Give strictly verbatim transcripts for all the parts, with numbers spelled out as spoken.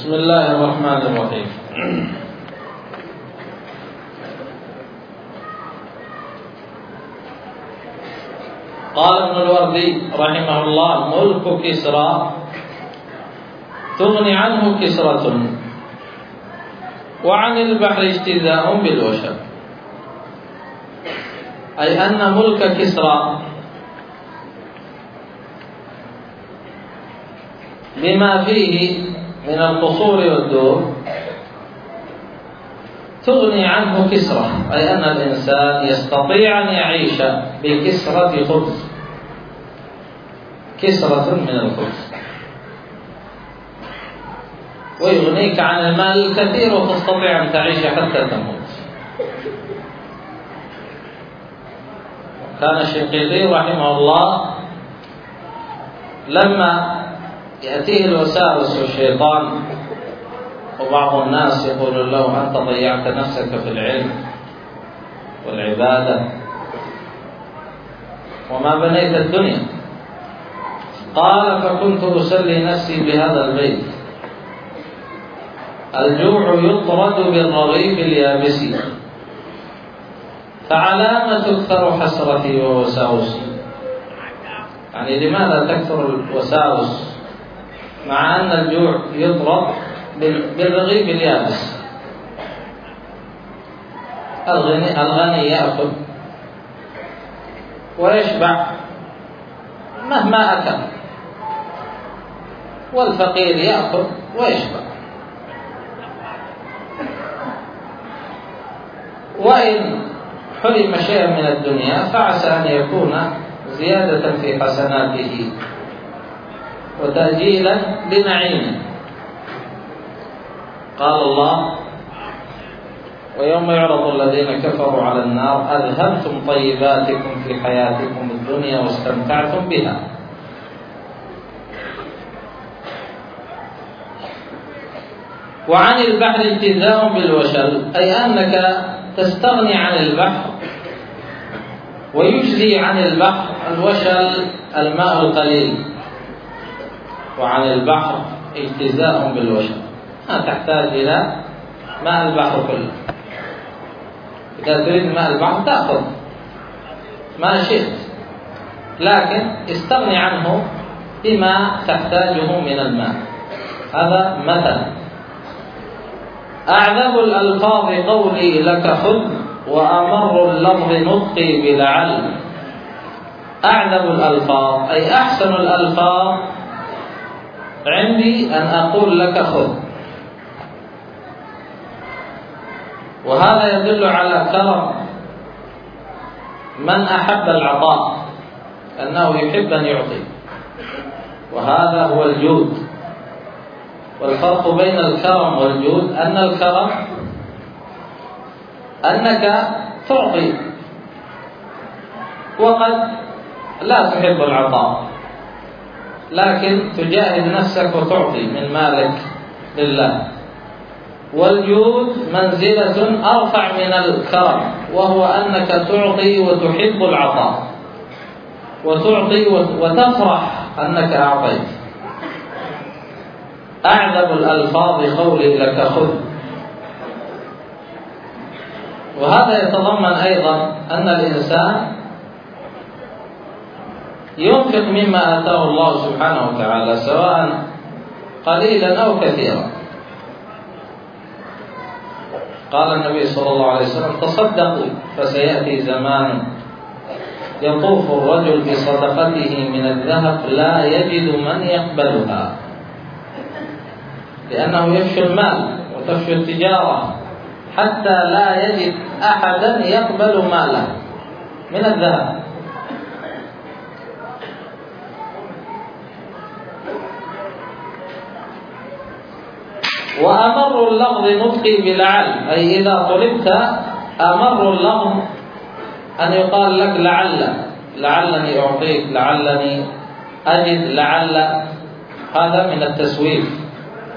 بسم الله الرحمن الرحيم. قال ابن الوردي رحمه الله: ملك كسرى تغني عنه كسرة، وعن البحر اجتزاء بالوشب. أي أن ملك كسرى بما فيه من القصور والدور تغني عنه كسرة، أي أن الإنسان يستطيع أن يعيش بكسرة خبز، كسرة من الخبز، ويغنيك عن المال الكثير وتستطيع أن تعيش حتى تموت. كان الشنقيطي رحمه الله لما يأتيه الوساوس والشيطان، وبعض الناس يقول له: أنت ضيعت نفسك في العلم والعبادة وما بنيت الدنيا. قال: فكنت أسلي نفسي بهذا البيت: الجوع يطرد بالرغيف اليابس، فعلام تكثر حسرتي ووساوسي. يعني لماذا تكثر الوساوس مع أن الجوع يطرد بالرغيف اليابس؟ الغني, الغني يأكل ويشبع مهما أكل، والفقير يأكل ويشبع. وإن حرم شيئا من الدنيا فعسى أن يكون زيادة في حسناته وتأجيلا لنعيمه. قال الله: ويوم يعرض الذين كفروا على النار أذهبتم طيباتكم في حياتكم الدنيا واستمتعتم بها. وعن البحر اجتزاء بالوشل، أي أنك تستغني عن البحر، ويجزي عن البحر الوشل الماء القليل، وعن البحر اجتزاء بالوشل، ما تحتاج إلى ماء البحر كله. إذا تريد ماء البحر تأخذ ما شئت، لكن استغني عنه بما تحتاجه من الماء. هذا مثل. أعذب الألفاظ قولي لك خذ، وأمر اللفظ نطقي بلعل. أعذب الألفاظ أي أحسن الألفاظ عندي أن أقول لك خذ، وهذا يدل على كرم من أحب العطاء، أنه يحب أن يعطي، وهذا هو الجود. والفرق بين الكرم والجود أن الكرم أنك تعطي وقد لا تحب العطاء، لكن تجاهد نفسك وتعطي من مالك لله. والجود منزلة أرفع من الكرم، وهو أنك تعطي وتحب العطاء، وتعطي وتفرح أنك أعطيت. أعذب الألفاظ قولي لك خذ. وهذا يتضمن أيضا أن الإنسان ينفق مما آتاه الله سبحانه وتعالى، سواء قليلا أو كثيرا. قال النبي صلى الله عليه وسلم: تصدقوا فسيأتي زمان يطوف الرجل بصدقته من الذهب لا يجد من يقبلها، لأنه يفشو المال وتفشو التجارة حتى لا يجد أحدا يقبل ماله من الذهب. وأمر اللفظ نطقي بلعل، أي إذا طلبت أمر اللفظ أن يقال لك لعل، لعلني أعطيك، لعلني أجد، لعل. هذا من التسويف.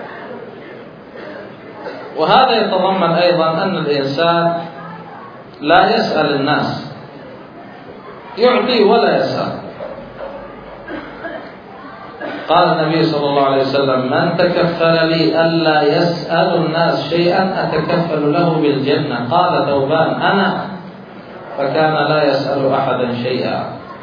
وهذا يتضمن أيضا أن الإنسان لا يسأل الناس، يعطي ولا يسأل. قال النبي صلى الله عليه وسلم: من تكفل لي ألا يسأل الناس شيئا أتكفل له بالجنة. قال ثوبان: أنا. فكان لا يسأل أحدا شيئا.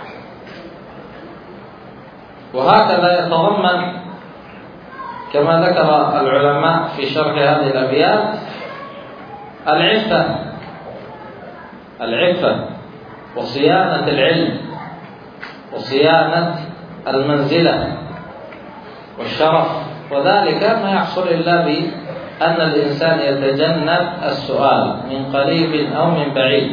وهكذا يتضمن كما ذكر العلماء في شرح هذه الأبيات العفة العفة وصيانة العلم وصيانة المنزلة والشرف، وذلك ما يحصل إلا بأن الإنسان يتجنب السؤال من قريب أو من بعيد.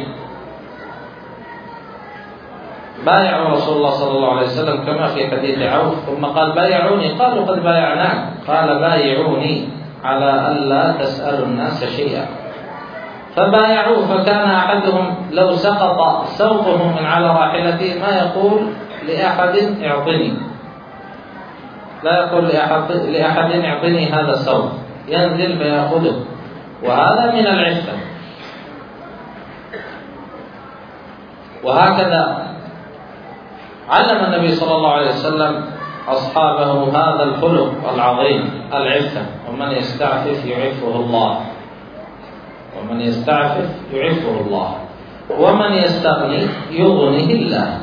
بايعوا رسول الله صلى الله عليه وسلم كما في حديث عوف، ثم قال: بايعوني. قالوا: قد بايعناك. قال: بايعوني على ألا تسألوا الناس شيئا. فبايعوه، فكان أحدهم لو سقط سوقه من على راحلته ما يقول لأحد: اعطني، لا يقول لأحد, لأحد اعطني هذا السوق، ينزل فيأخذه. وهذا من العفة. وهكذا علم النبي صلى الله عليه وسلم أصحابه هذا الخلق العظيم، العفة. ومن يستعفف يعفه الله، ومن يستعفف يعفه الله، ومن يستغني يغنه الله.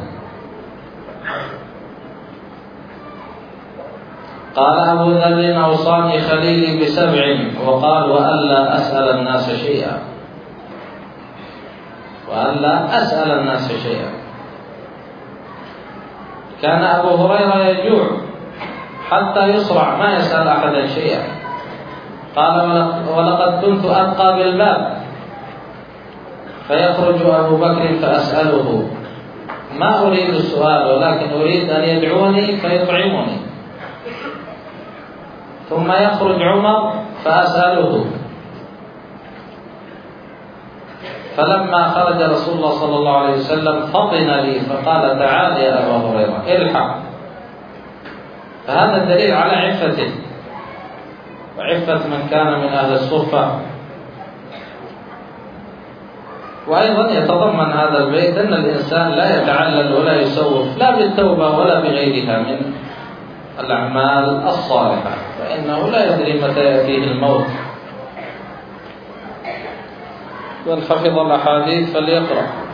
قال أبو ذر: أوصاني خليلي بسبع، وقال: وألا أسأل الناس شيئا، وألا أسأل الناس شيئا. كان أبو هريرة يجوع حتى يصرع ما يسأل أحدا شيئا. قال: ولقد كنت أبقى بالباب فيخرج أبو بكر فأسأله، ما أريد السؤال ولكن أريد أن يدعوني فيطعمني. ثم يخرج عمر فأسأله. فلما خرج رسول الله صلى الله عليه وسلم فطن لي فقال: تعال يا أبا هريرة الحق. فهذا الدليل على عفته وعفة من كان من أهل الصفة. وأيضا يتضمن هذا البيت أن الإنسان لا يتعلل ولا يسوف لا بالتوبة ولا بغيرها من الأعمال الصالحة، فإنه لا يدري متى يأتيه الموت. من حفظ الأحاديث فليقرأ.